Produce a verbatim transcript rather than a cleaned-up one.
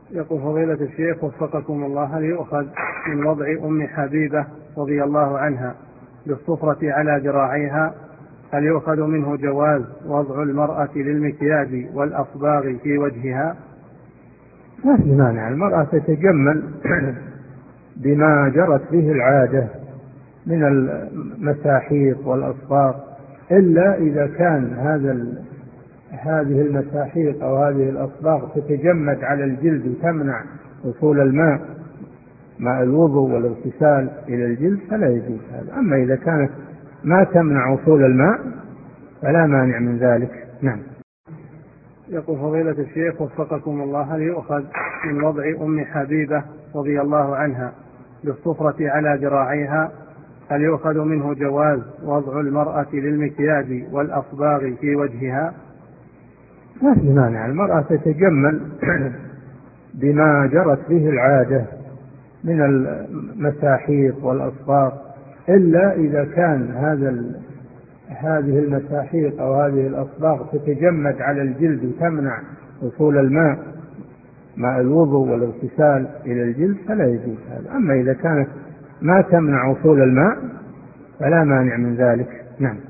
يقول فضيلة الشيخ وفقكم الله، هل يؤخذ من وضع أم حبيبة رضي الله عنها بالصفرة على ذراعيها، هل يؤخذ منه جواز وضع المرأة للمكياج والأصباغ في وجهها؟ ما في مانع، المرأة تتجمل بما جرت به العادة من المساحيق والأصباغ، إلا إذا كان هذا هذه المساحيق أو هذه الأصباغ تتجمد على الجلد وتمنع وصول الماء مع الوضوء والاغتسال إلى الجلد فلا يجوز هذا. أما إذا كانت ما تمنع وصول الماء فلا مانع من ذلك. نعم. يقول فضيلة الشيخ وفقكم الله، هل يؤخذ من وضع أم حبيبة رضي الله عنها بالصفرة على ذراعيها، هل يؤخذ منه جواز وضع المرأة للمكياج والأصباغ في وجهها؟ ما في مانع، المرأة تتجمل بما جرت به العادة من المساحيق والأصباغ، إلا إذا كان هذا هذه المساحيق أو هذه الأصباغ تتجمد على الجلد وتمنع وصول الماء مع الوضوء والاغتسال إلى الجلد فلا يجوز هذا. أما إذا كانت ما تمنع وصول الماء فلا مانع من ذلك. نعم.